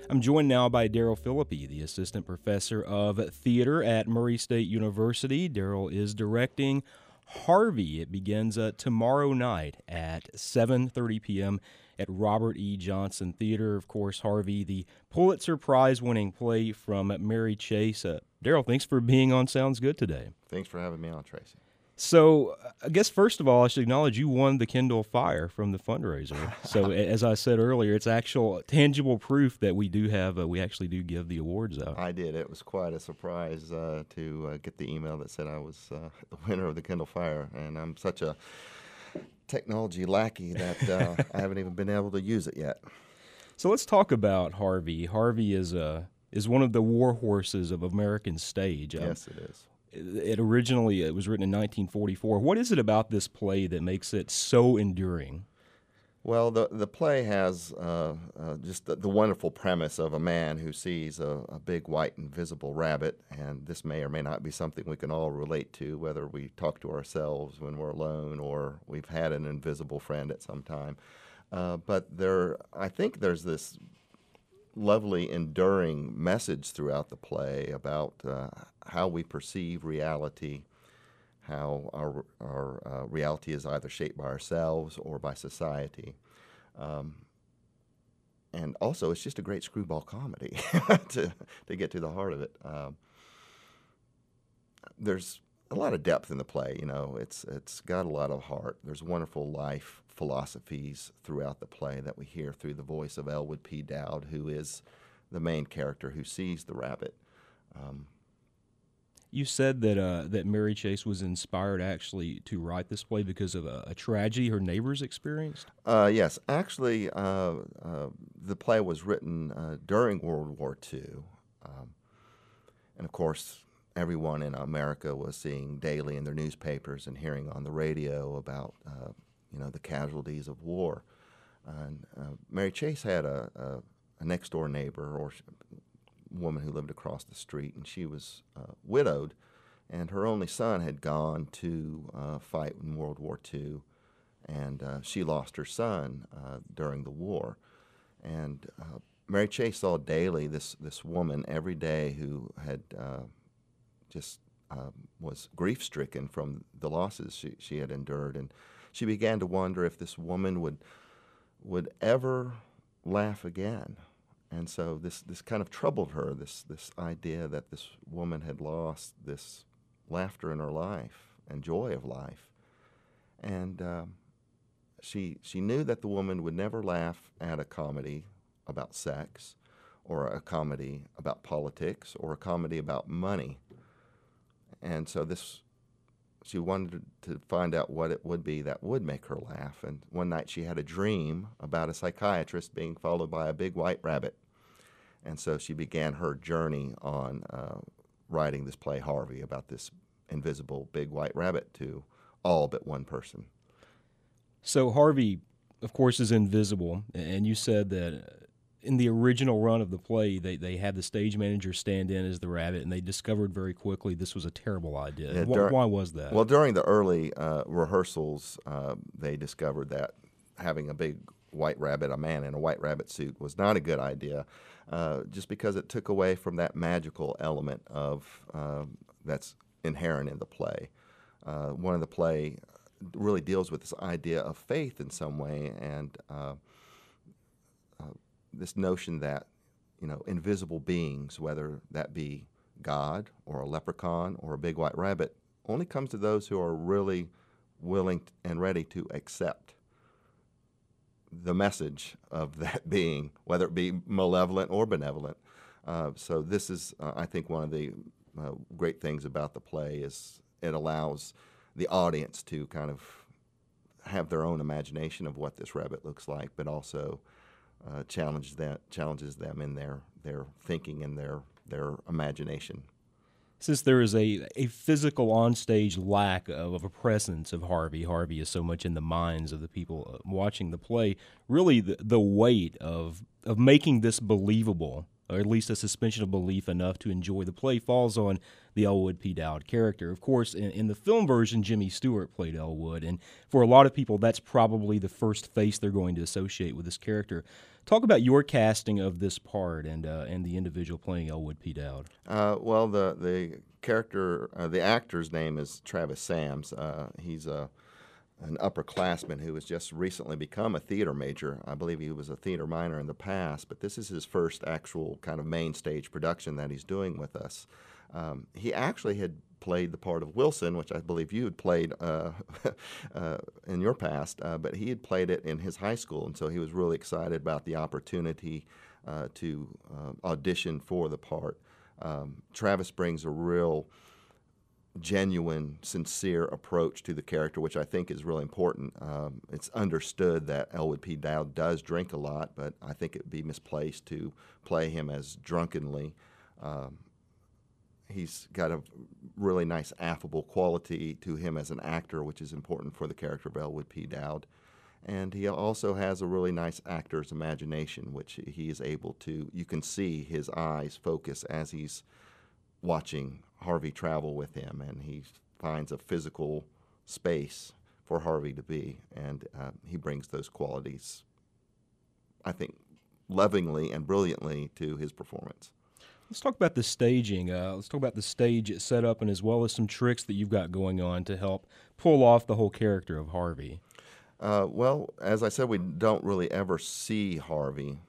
I'm joined now by Daryl Philippi, the assistant professor of theater at Murray State University. Daryl is directing Harvey. It begins tomorrow night at 7:30 p.m. at Robert E. Johnson Theater. Of course, Harvey, the Pulitzer Prize-winning play from Mary Chase. Daryl, thanks for being on Sounds Good today. Thanks for having me on, Tracy. So, I guess first of all, I should acknowledge you won the Kindle Fire from the fundraiser. So, as I said earlier, it's actual tangible proof that we do have, we actually do give the awards out. I did. It was quite a surprise to get the email that said I was the winner of the Kindle Fire, and I'm such a technology lackey that I haven't even been able to use it yet. So let's talk about Harvey. Harvey is one of the war horses of American stage. Yes, it is. It was written in 1944. What is it about this play that makes it so enduring? Well, the play has just the wonderful premise of a man who sees a big white invisible rabbit, and this may or may not be something we can all relate to, whether we talk to ourselves when we're alone or we've had an invisible friend at some time. But I think there's this lovely, enduring message throughout the play about how we perceive reality, how our reality is either shaped by ourselves or by society. And also, it's just a great screwball comedy to get to the heart of it. There's a lot of depth in the play. You know, it's got a lot of heart. There's wonderful life philosophies throughout the play that we hear through the voice of Elwood P. Dowd, who is the main character who sees the rabbit. You said that Mary Chase was inspired actually to write this play because of a tragedy her neighbors experienced? Yes. Actually, the play was written during World War II. And, of course, everyone in America was seeing daily in their newspapers and hearing on the radio about, the casualties of war. And Mary Chase had a next-door neighbor or woman who lived across the street, and she was widowed, and her only son had gone to fight in World War II, and she lost her son during the war. And Mary Chase saw daily this woman every day who had was grief-stricken from the losses she had endured, and she began to wonder if this woman would ever laugh again. And so this kind of troubled her, this idea that this woman had lost this laughter in her life and joy of life. And she knew that the woman would never laugh at a comedy about sex or a comedy about politics or a comedy about money. And so she wanted to find out what it would be that would make her laugh. And one night she had a dream about a psychiatrist being followed by a big white rabbit. And so she began her journey on writing this play, Harvey, about this invisible big white rabbit to all but one person. So Harvey, of course, is invisible. And you said that in the original run of the play, they had the stage manager stand in as the rabbit, and they discovered very quickly this was a terrible idea. Yeah, Why was that? Well, during the early rehearsals, they discovered that having a big white rabbit, a man in a white rabbit suit, was not a good idea, just because it took away from that magical element of that's inherent in the play. One of the play really deals with this idea of faith in some way, and this notion that, invisible beings, whether that be God or a leprechaun or a big white rabbit, only comes to those who are really willing and ready to accept the message of that being, whether it be malevolent or benevolent. So this is, I think, one of the great things about the play is it allows the audience to kind of have their own imagination of what this rabbit looks like, but also challenges them in their thinking and their imagination. Since there is a physical onstage lack of a presence of Harvey is so much in the minds of the people watching the play, really the weight of making this believable or at least a suspension of belief enough to enjoy the play, falls on the Elwood P. Dowd character. Of course, in the film version, Jimmy Stewart played Elwood, and for a lot of people, that's probably the first face they're going to associate with this character. Talk about your casting of this part and the individual playing Elwood P. Dowd. Well, the character, the actor's name is Travis Sams. He's an upperclassman who has just recently become a theater major. I believe he was a theater minor in the past, but this is his first actual kind of main stage production that he's doing with us. He actually had played the part of Wilson, which I believe you had played in your past, but he had played it in his high school, and so he was really excited about the opportunity to audition for the part. Travis brings a real genuine, sincere approach to the character, which I think is really important. It's understood that Elwood P. Dowd does drink a lot, but I think it would be misplaced to play him as drunkenly. He's got a really nice, affable quality to him as an actor, which is important for the character of Elwood P. Dowd. And he also has a really nice actor's imagination, which he is able to, you can see his eyes focus as he's watching Harvey travel with him, and he finds a physical space for Harvey to be, and he brings those qualities, I think, lovingly and brilliantly to his performance. Let's talk about the staging. Let's talk about the stage setup and as well as some tricks that you've got going on to help pull off the whole character of Harvey. Well, as I said, we don't really ever see Harvey.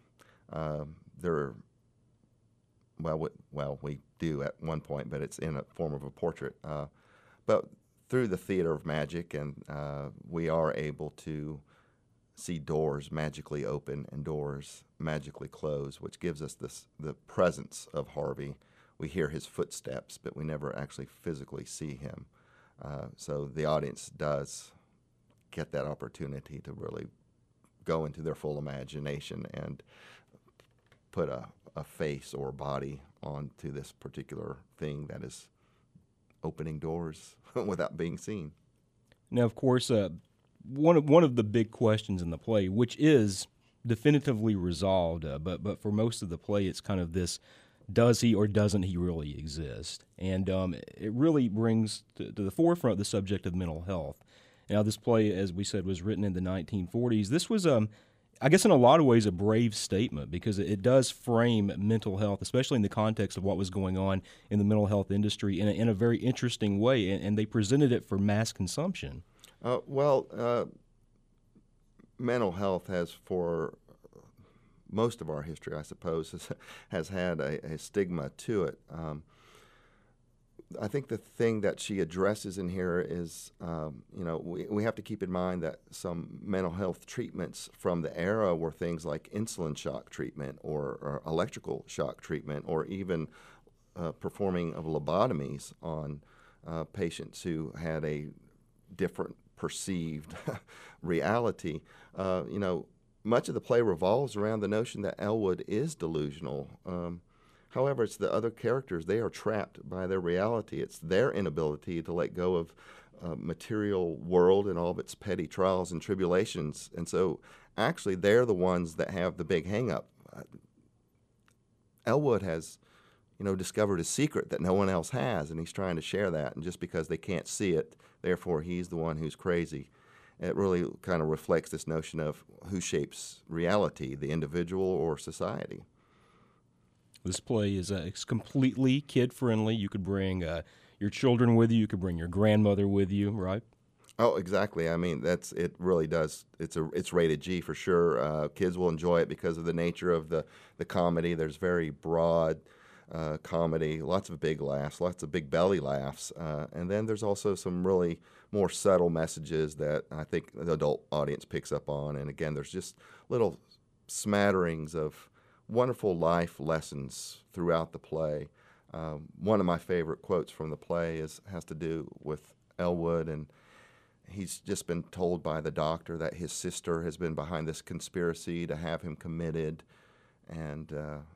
We do at one point, but it's in a form of a portrait. But through the theater of magic, and we are able to see doors magically open and doors magically close, which gives us the presence of Harvey. We hear his footsteps, but we never actually physically see him. So the audience does get that opportunity to really go into their full imagination and put a face or body onto this particular thing that is opening doors without being seen. Now, of course, one of the big questions in the play, which is definitively resolved, but for most of the play, it's kind of this: does he or doesn't he really exist? And it really brings to the forefront the subject of mental health. Now, this play, as we said, was written in the 1940s. This was, I guess, in a lot of ways, a brave statement because it does frame mental health, especially in the context of what was going on in the mental health industry, in a very interesting way, and they presented it for mass consumption. Mental health has, for most of our history, I suppose, has had a stigma to it. I think the thing that she addresses in here is, we have to keep in mind that some mental health treatments from the era were things like insulin shock treatment or electrical shock treatment or even performing of lobotomies on patients who had a different perceived reality. Much of the play revolves around the notion that Elwood is delusional. However, it's the other characters. They are trapped by their reality. It's their inability to let go of material world and all of its petty trials and tribulations. And so actually they're the ones that have the big hang-up. Elwood has, discovered a secret that no one else has, and he's trying to share that. And just because they can't see it, therefore he's the one who's crazy. It really kind of reflects this notion of who shapes reality, the individual or society. This play is it's completely kid-friendly. You could bring your children with you. You could bring your grandmother with you, right? Oh, exactly. I mean, it really does. It's rated G for sure. Kids will enjoy it because of the nature of the comedy. There's very broad comedy, lots of big laughs, lots of big belly laughs, and then there's also some really more subtle messages that I think the adult audience picks up on. And again, there's just little smatterings of wonderful life lessons throughout the play. One of my favorite quotes from the play has to do with Elwood, and he's just been told by the doctor that his sister has been behind this conspiracy to have him committed, and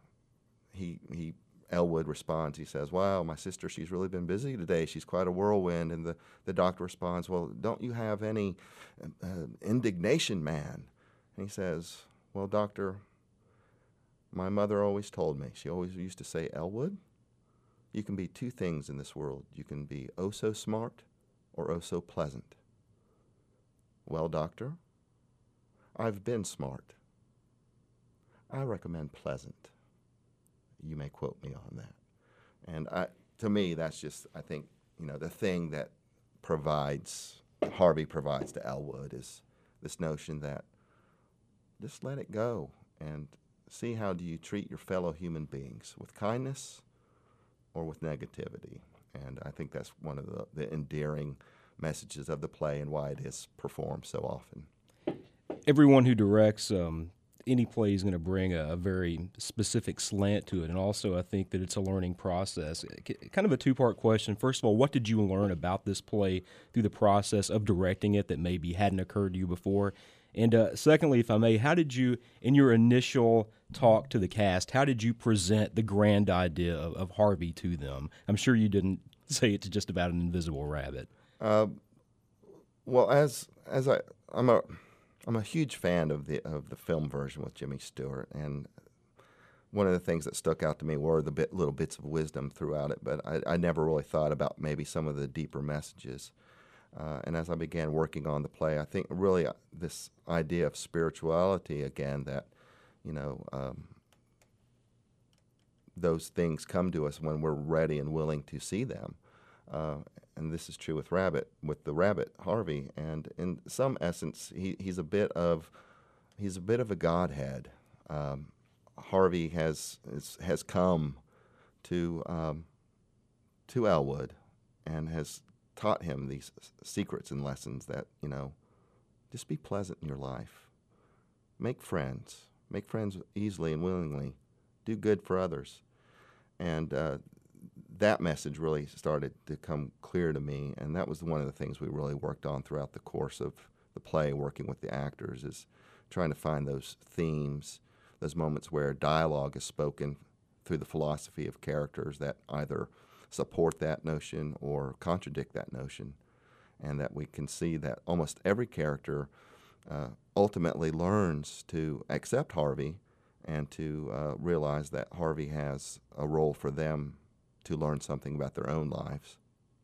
Elwood responds. He says, "Wow, my sister, she's really been busy today. She's quite a whirlwind." And the doctor responds, "Well, don't you have any indignation, man?" And he says, "Well, doctor, my mother always told me, she always used to say, Elwood, you can be two things in this world. You can be oh so smart or oh so pleasant. Well, doctor, I've been smart. I recommend pleasant. You may quote me on that. And to me, that's just, I think, the thing that Harvey provides to Elwood is this notion that just let it go and see how do you treat your fellow human beings, with kindness or with negativity. And I think that's one of the endearing messages of the play and why it is performed so often. Everyone who directs any play is going to bring a very specific slant to it, and also I think that it's a learning process. Kind of a two-part question. First of all, what did you learn about this play through the process of directing it that maybe hadn't occurred to you before? And secondly, if I may, how did you, in your initial talk to the cast, how did you present the grand idea of Harvey to them? I'm sure you didn't say it's just about an invisible rabbit. Well, I'm a huge fan of the film version with Jimmy Stewart, and one of the things that stuck out to me were the little bits of wisdom throughout it. But I never really thought about maybe some of the deeper messages. And as I began working on the play, I think really this idea of spirituality again, that those things come to us when we're ready and willing to see them. And this is true with the rabbit Harvey. And in some essence, he's a bit of a godhead. Harvey has come to Elwood and has taught him these secrets and lessons that just be pleasant in your life, make friends easily and willingly, do good for others, and that message really started to come clear to me, and that was one of the things we really worked on throughout the course of the play, working with the actors, is trying to find those themes, those moments where dialogue is spoken through the philosophy of characters that either support that notion or contradict that notion, and that we can see that almost every character ultimately learns to accept Harvey and to realize that Harvey has a role for them to learn something about their own lives.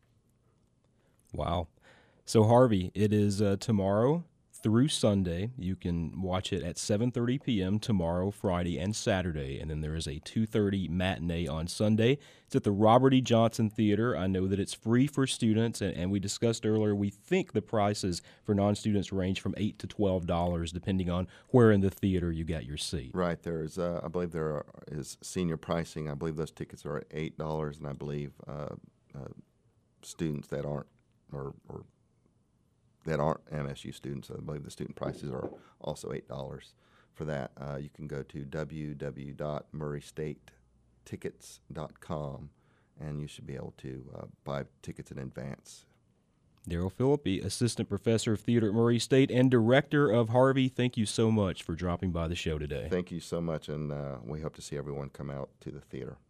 Wow. So Harvey, it is tomorrow through Sunday. You can watch it at 7:30 p.m. tomorrow, Friday, and Saturday, and then there is a 2:30 matinee on Sunday. It's at the Robert E. Johnson Theater. I know that it's free for students, and we discussed earlier, we think the prices for non-students range from $8 to $12, depending on where in the theater you got your seat. Right. There's, I believe there is senior pricing. I believe those tickets are at $8, and I believe students that aren't that aren't MSU students, I believe the student prices are also $8 for that. You can go to www.murraystatetickets.com, and you should be able to buy tickets in advance. Darryl Philippi, Assistant Professor of Theater at Murray State and Director of Harvey, thank you so much for dropping by the show today. Thank you so much, and we hope to see everyone come out to the theater.